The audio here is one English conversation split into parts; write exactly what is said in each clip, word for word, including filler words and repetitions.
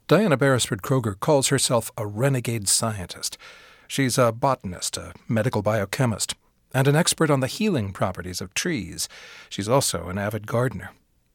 Diana Beresford Kroger calls herself a renegade scientist. She's a botanist, a medical biochemist, and an expert on the healing properties of trees. She's also an avid gardener.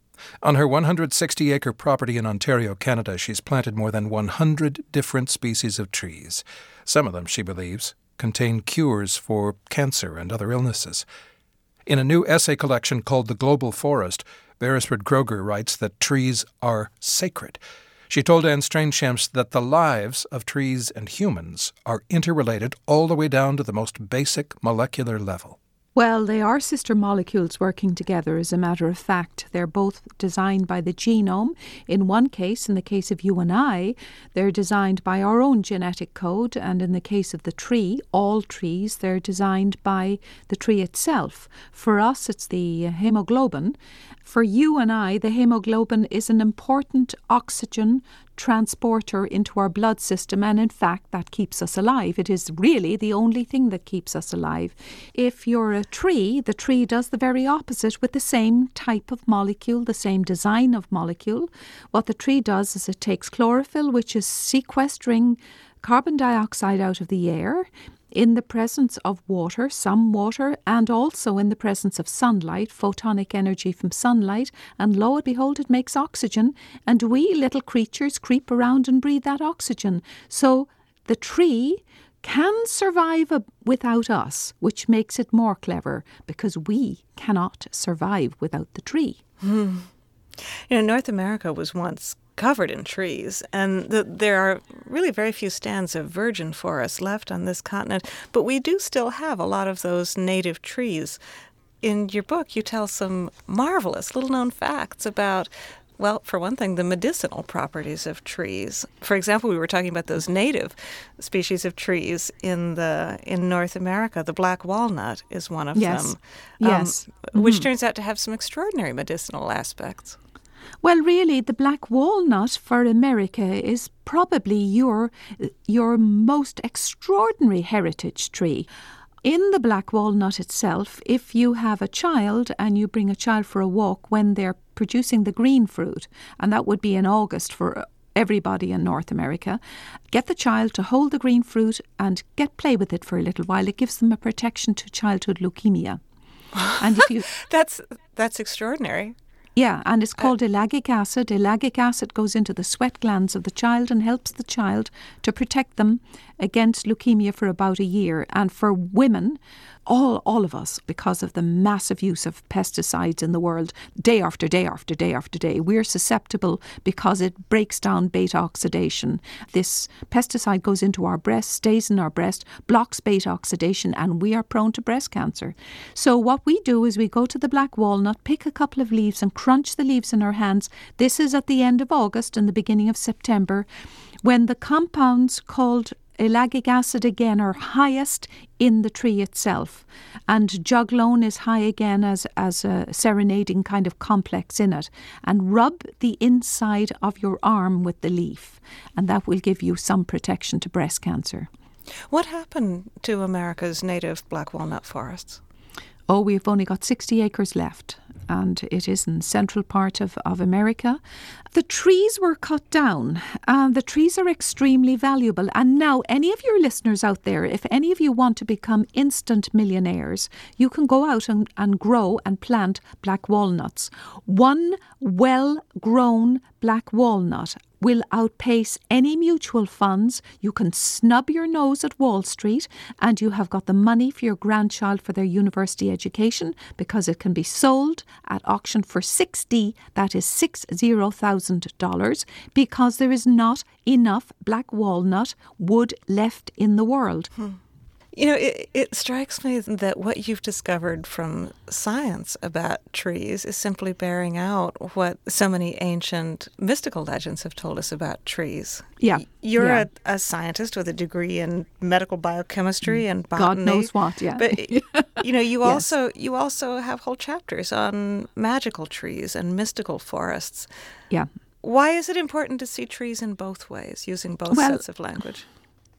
On her one hundred sixty acre property in Ontario, Canada, she's planted more than one hundred different species of trees. Some of them, she believes, contain cures for cancer and other illnesses. In a new essay collection called The Global Forest, Beresford Kroger writes that trees are sacred. She told Anne Strangeshamps that the lives of trees and humans are interrelated all the way down to the most basic molecular level. Well, they are sister molecules working together, as a matter of fact. They're both designed by the genome. In one case, in the case of you and I, they're designed by our own genetic code. And in the case of the tree, all trees, they're designed by the tree itself. For us, it's the hemoglobin. For you and I, the hemoglobin is an important oxygen transporter into our blood system, and in fact that keeps us alive. It is really the only thing that keeps us alive. If you're a tree, the tree does the very opposite with the same type of molecule, the same design of molecule. What the tree does is it takes chlorophyll, which is sequestering carbon dioxide out of the air in the presence of water, some water, and also in the presence of sunlight, photonic energy from sunlight, and lo and behold, it makes oxygen, and we little creatures creep around and breathe that oxygen. So the tree can survive a, without us, which makes it more clever, because we cannot survive without the tree. Hmm. You know, North America was once covered in trees, and the, there are really very few stands of virgin forest left on this continent, but we do still have a lot of those native trees. In your book, you tell some marvelous little-known facts about, well, for one thing, the medicinal properties of trees. For example, we were talking about those native species of trees in the in North America. The black walnut is one of yes. them, yes. um, which mm-hmm. turns out to have some extraordinary medicinal aspects. Well, really, the black walnut for America is probably your your most extraordinary heritage tree. In the black walnut itself, if you have a child and you bring a child for a walk when they're producing the green fruit, and that would be in August for everybody in North America, get the child to hold the green fruit and get play with it for a little while. It gives them a protection to childhood leukemia. And if you that's that's extraordinary. Yeah, and it's called ellagic acid. Ellagic acid goes into the sweat glands of the child and helps the child to protect them against leukemia for about a year. And for women, all all of us, because of the massive use of pesticides in the world, day after day after day after day, we're susceptible because it breaks down beta oxidation. This pesticide goes into our breast, stays in our breast, blocks beta oxidation, and we are prone to breast cancer. So what we do is we go to the black walnut, pick a couple of leaves and crunch the leaves in our hands. This is at the end of August and the beginning of September, when the compounds called ellagic acid again are highest in the tree itself, and juglone is high again as, as a serenading kind of complex in it, and rub the inside of your arm with the leaf, and that will give you some protection to breast cancer. What happened to America's native black walnut forests? Oh, we've only got sixty acres left, and it is in the central part of, of America. The trees were cut down, and the trees are extremely valuable. And now, any of your listeners out there, if any of you want to become instant millionaires, you can go out and, and grow and plant black walnuts. One well-grown black walnut will outpace any mutual funds. You can snub your nose at Wall Street, and you have got the money for your grandchild for their university education, because it can be sold at auction for sixty, that is six zero thousand dollars, because there is not enough black walnut wood left in the world. Hmm. You know, it, it strikes me that what you've discovered from science about trees is simply bearing out what so many ancient mystical legends have told us about trees. Yeah. You're yeah. A, a scientist with a degree in medical biochemistry and botany. God knows what, yeah. But, you know, you yes. also you also have whole chapters on magical trees and mystical forests. Yeah. Why is it important to see trees in both ways, using both well, sets of language?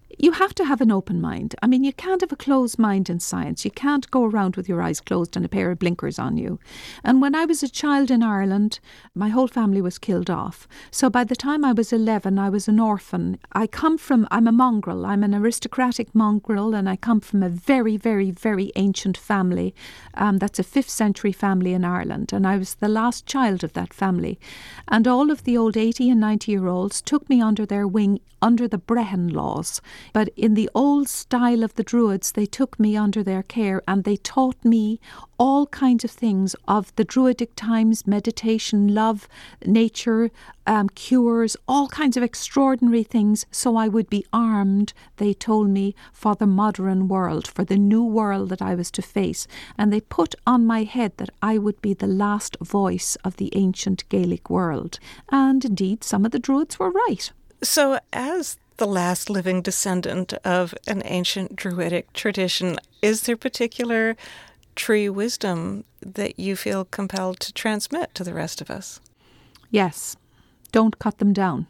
You have to have an open mind. I mean, you can't have a closed mind in science. You can't go around with your eyes closed and a pair of blinkers on you. And when I was a child in Ireland, my whole family was killed off. So by the time I was eleven, I was an orphan. I come from, I'm a mongrel. I'm an aristocratic mongrel, and I come from a very, very, very ancient family. Um, that's a fifth century family in Ireland. And I was the last child of that family. And all of the old eighty and ninety year olds took me under their wing under the Brehon laws. But in the old style of the Druids, they took me under their care and they taught me all kinds of things of the Druidic times, meditation, love, nature, um, cures, all kinds of extraordinary things. So I would be armed, they told me, for the modern world, for the new world that I was to face. And they put on my head that I would be the last voice of the ancient Gaelic world. And indeed, some of the Druids were right. So as the last living descendant of an ancient Druidic tradition, is there particular tree wisdom that you feel compelled to transmit to the rest of us? Yes. Don't cut them down.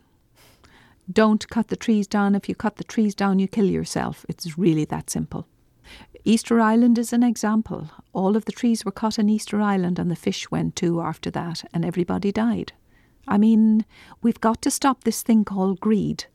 Don't cut the trees down. If you cut the trees down, you kill yourself. It's really that simple. Easter Island is an example. All of the trees were cut on Easter Island and the fish went too after that and everybody died. I mean, we've got to stop this thing called greed.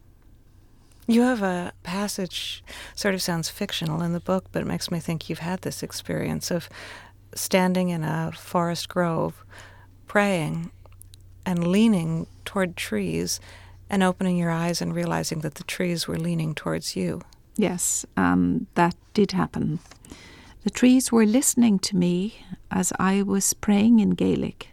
You have a passage, sort of sounds fictional in the book, but it makes me think you've had this experience of standing in a forest grove, praying and leaning toward trees and opening your eyes and realizing that the trees were leaning towards you. Yes, um, that did happen. The trees were listening to me as I was praying in Gaelic.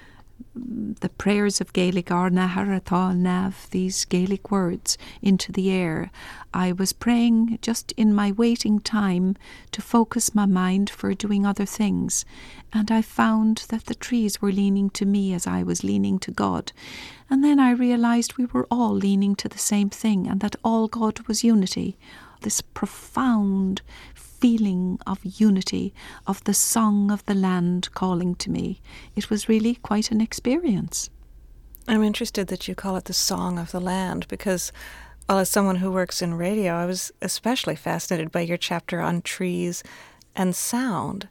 The prayers of Gaelic are Naharatha Nav, these Gaelic words, into the air. I was praying just in my waiting time to focus my mind for doing other things. And I found that the trees were leaning to me as I was leaning to God. And then I realized we were all leaning to the same thing and that all God was unity. This profound feeling of unity, of the song of the land calling to me. It was really quite an experience. I'm interested that you call it the song of the land because, well, as someone who works in radio, I was especially fascinated by your chapter on trees and sound.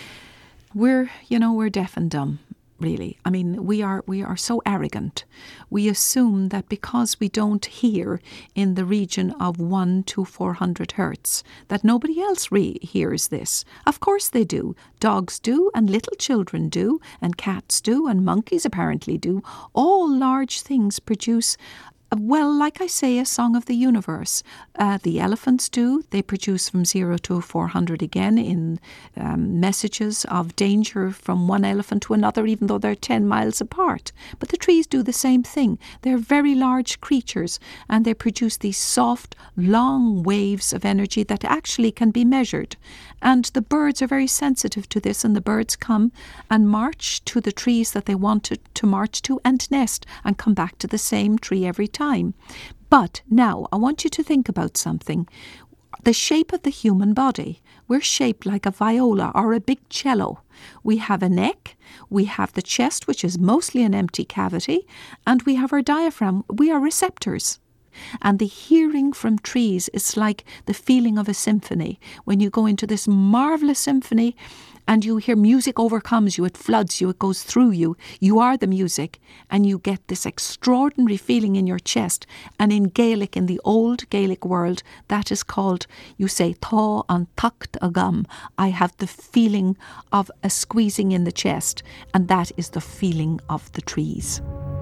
We're, you know, we're deaf and dumb. Really. I mean, we are we are so arrogant. We assume that because we don't hear in the region of one to four hundred hertz, that nobody else re- hears this. Of course they do. Dogs do, and little children do, and cats do, and monkeys apparently do. All large things produce, well, like I say, a song of the universe. Uh, the elephants do. They produce from zero to four hundred again in um, messages of danger from one elephant to another, even though they're ten miles apart. But the trees do the same thing. They're very large creatures, and they produce these soft, long waves of energy that actually can be measured. And the birds are very sensitive to this, and the birds come and march to the trees that they want to, to march to and nest and come back to the same tree every time. But now I want you to think about something. The shape of the human body. We're shaped like a viola or a big cello. We have a neck, we have the chest, which is mostly an empty cavity, and we have our diaphragm. We are receptors. And the hearing from trees is like the feeling of a symphony. When you go into this marvellous symphony and you hear music overcomes you, it floods you, it goes through you. You are the music and you get this extraordinary feeling in your chest. And in Gaelic, in the old Gaelic world, that is called, you say, Tá an tucht agam. I have the feeling of a squeezing in the chest, and that is the feeling of the trees.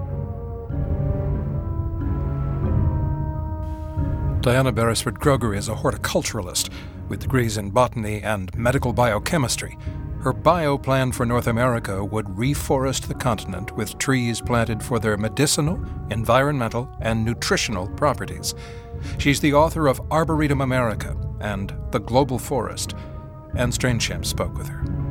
Diana Beresford Gregory is a horticulturalist with degrees in botany and medical biochemistry. Her bio plan for North America would reforest the continent with trees planted for their medicinal, environmental, and nutritional properties. She's the author of Arboretum America and The Global Forest. Anne Strainchamp spoke with her.